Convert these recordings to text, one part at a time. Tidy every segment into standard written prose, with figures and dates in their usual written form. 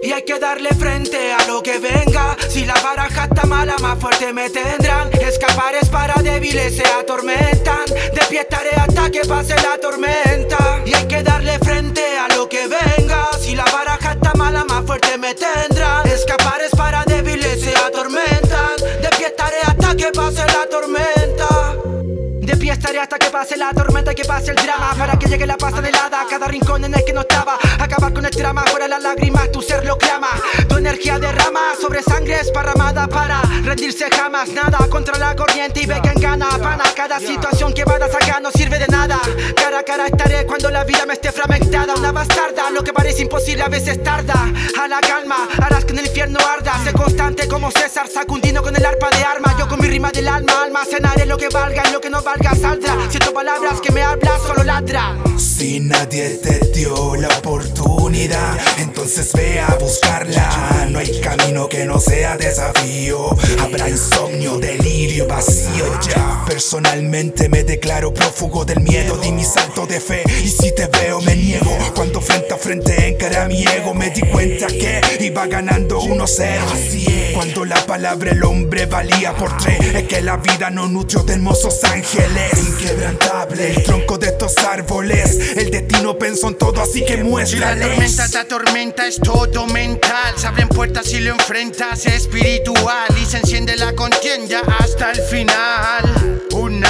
Y hay que darle frente a lo que venga. Si la baraja está mala, más fuerte me tendrán. Escapar es para débiles, se atormentan. De pie estaré hasta que pase la tormenta. Y hay que darle frente a lo que venga. Si la baraja está mala, más fuerte me tendrán. Escapar es para débiles, se atormentan. De pie estaré hasta que pase la tormenta. De pie estaré hasta que pase la tormenta, que pase el drama, para que llegue la paz anhelada a cada rincón en el que no estaba. Acabar con el drama, fuera las lágrimas, tu ser lo clama. Tu energía derrama sobre sangre esparramada para rendirse jamás. Nada contra la corriente y ve quien gana. Pana, cada situación que vayas acá no sirve de nada. Cara a cara estaré cuando la vida me esté fragmentada. Una bastarda, lo que parece imposible a veces tarda. A la calma, harás que en el infierno arda. Sé constante como César, Sacundino con el arpa de arma. Yo con mi rima del alma almacenaré lo que valga y lo que no valga saldrá. Siento palabras que me hablas, solo ladra. Si nadie te dio la oportunidad, entonces ve a buscarla. No hay camino que no sea desafío. Habrá insomnio, delirio, vacío ya. Personalmente me declaro prófugo del miedo. Di mi salto de fe y si te veo me niego. Cuando frente a frente encaré a mi ego, me di cuenta que iba ganando 1-0. Así es. Cuando la palabra el hombre valía por 3, es que la vida no nutrió de hermosos ángeles. Inquebrantable el tronco de estos árboles. El destino pensó en todo, así que muéstrales. Si la tormenta es todo mental. Se abren puertas y lo enfrentas espiritual. Y se enciende la contienda hasta el final.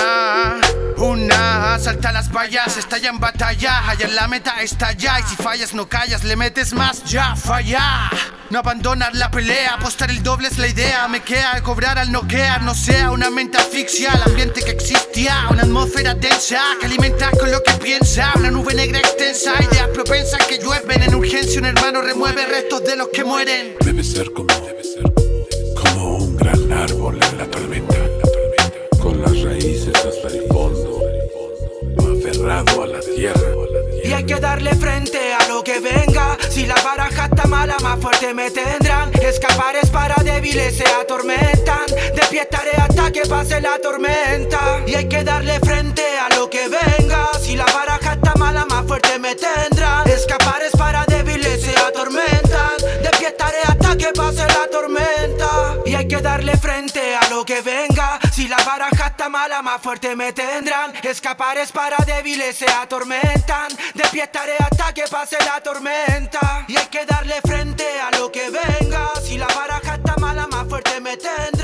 Una, salta las vallas, estalla en batalla. Allá en la meta está ya. Y si fallas no callas, le metes más, ya falla. No abandonar la pelea, apostar el doble es la idea. Me queda cobrar al noquear, no sea una mente asfixia. El ambiente que existía, una atmósfera densa que alimenta con lo que piensa. Una nube negra extensa, ideas propensas que llueven. En urgencia un hermano remueve restos de los que mueren. Debe ser como un gran árbol en la tormenta, con las raíces hasta el fondo, aferrado a la tierra. Y hay que darle frente a lo que venga. Si la baraja está mala, más fuerte me tendrán. Escapar es para débiles, se atormentan. De pie estaré hasta que pase la tormenta. Y hay que darle frente a lo que venga. Si la baraja está mala, más fuerte me tendrán. Escapar es para débiles, se atormentan. De pie estaré hasta que pase la tormenta. Y hay que darle frente a lo que venga. Si la baraja está mala, más fuerte me tendrán. Escapar es para débiles, se atormentan. De pie estaré hasta que pase la tormenta. Y hay que darle frente a lo que venga. Si la baraja está mala, más fuerte me tendrán.